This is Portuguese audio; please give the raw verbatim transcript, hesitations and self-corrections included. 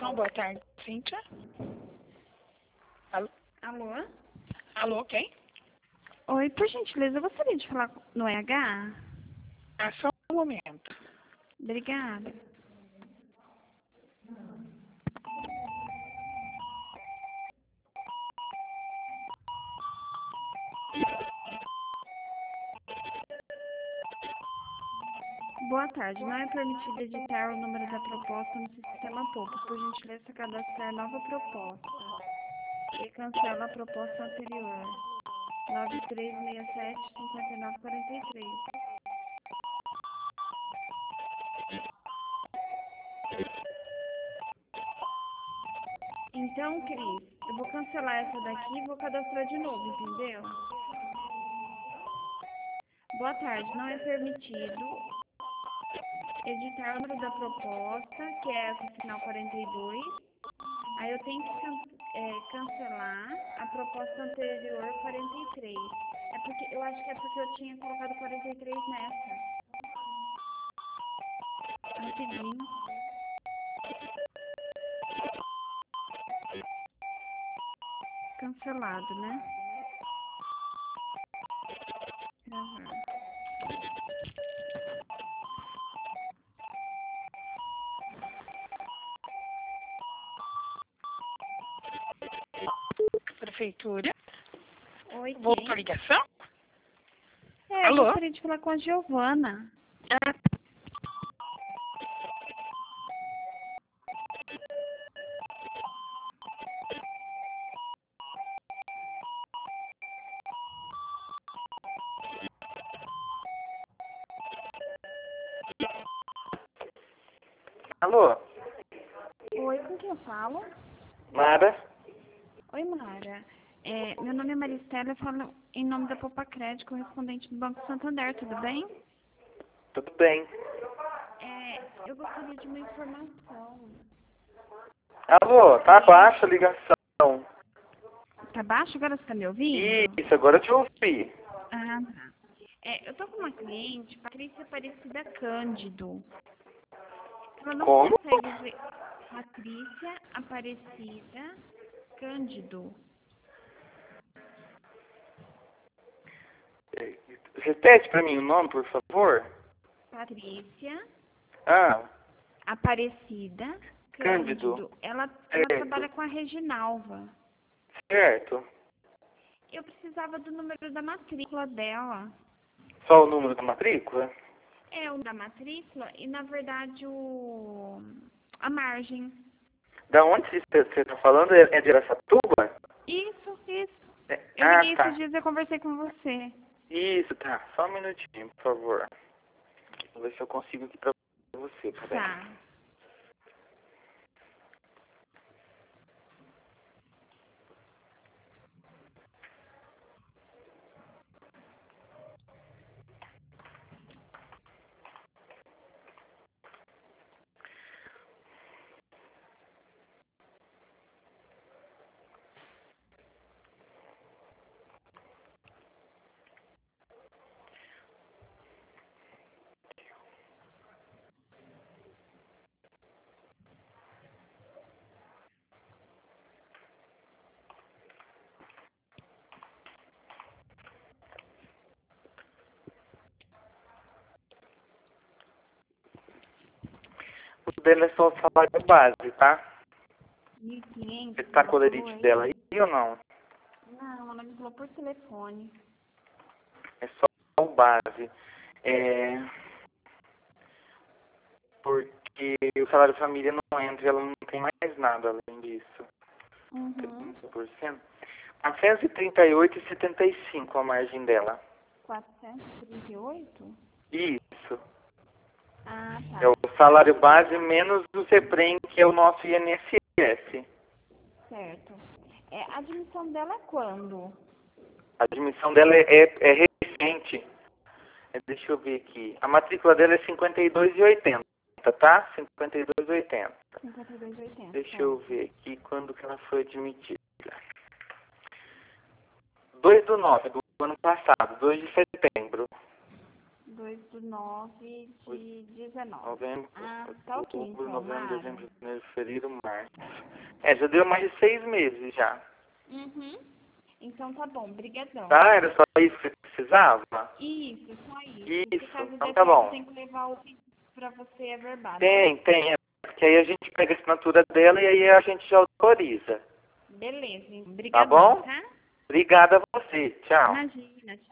Então, boa tarde, Cíntia. Alô? Alô? Alô, quem? Oi, por gentileza, eu gostaria de falar no E H? Ah, só um momento. Obrigada. Boa tarde. Não é permitido editar o número da proposta no sistema público. Por gentileza, cadastrar nova proposta. E cancela a proposta anterior. nove três seis sete, cinco nove quatro três. Então, Cris, eu vou cancelar essa daqui e vou cadastrar de novo, entendeu? Boa tarde. Não é permitido editar o número da proposta, que é essa final quarenta e dois. Aí eu tenho que can é, cancelar a proposta anterior quarenta e três. É porque eu acho que é porque eu tinha colocado quarenta e três nessa. Rapidinho. Cancelado, né? Gravar. Prefeitura. Oi, Voltou a quem? ligação? É, eu Alô? gostaria de falar com a Giovana. Ah, Alô, Oi, com quem eu falo? Mara? Oi, Mara. É, meu nome é Maristela, eu falo em nome da Popa Crédito, correspondente do Banco Santander, tudo bem? Tudo bem? É, eu gostaria de uma informação. Alô, tá baixa a ligação. Tá baixo? Agora você tá me ouvindo? Isso, agora eu te ouvi. Ah, tá. É, eu tô com uma cliente, Patrícia Aparecida Cândido. Ela não Como? consegue ver. Patrícia Aparecida Cândido. Repete pra mim o nome, por favor. Patrícia Ah, Aparecida Cândido. Cândido. Ela, ela Certo. trabalha com a Reginalva. Certo. Eu precisava do número da matrícula dela. Só o número da matrícula? É o da matrícula e, na verdade, o a margem. Da onde você tá falando? É é de Araçatuba? Isso, isso. É- Eu Ah, liguei tá. esses dias e eu conversei com você. Isso, tá. Só um minutinho, por favor. Vou ver se eu consigo aqui pra você. Peraí. Tá. O dela é só o salário base, tá? mil e quinhentos, Você tá ela com o falou lerite aí? dela aí ou não? Não, ela me falou por telefone. É só o base. É... Porque o salário família não entra, ela não tem mais nada além disso. Uhum. trinta por cento. quatrocentos e trinta e oito reais e setenta e cinco a margem dela. quatrocentos e trinta e oito? Isso. Ah, É o tá. salário base menos o CEPREM, que é o nosso I N S S. Certo. É, a admissão dela é quando? A admissão dela é, é, é recente. É, deixa eu ver aqui. A matrícula dela é cinquenta e dois reais e oitenta centavos, tá? cinquenta e dois reais e oitenta centavos. cinquenta e dois e oitenta. Deixa Certo. eu ver aqui quando que ela foi admitida. dois do nove do ano passado, dois de setembro. dois do nove de dezenove. Novembro, Ah, tá ok, outubro, então, novembro, Mara. dezembro, janeiro, fevereiro, março. É, já deu mais de seis meses já. Uhum. Então tá bom, brigadão. Tá? Era só isso que você precisava? Isso, só isso. Isso, Por causa então desse tá bom. tem que levar o pedido pra você averbado. Tem, tem. É, porque aí a gente pega a assinatura dela e aí a gente já autoriza. Beleza, então. Tá Brigadão, bom? tá? Obrigada a você. Tchau. Imagina,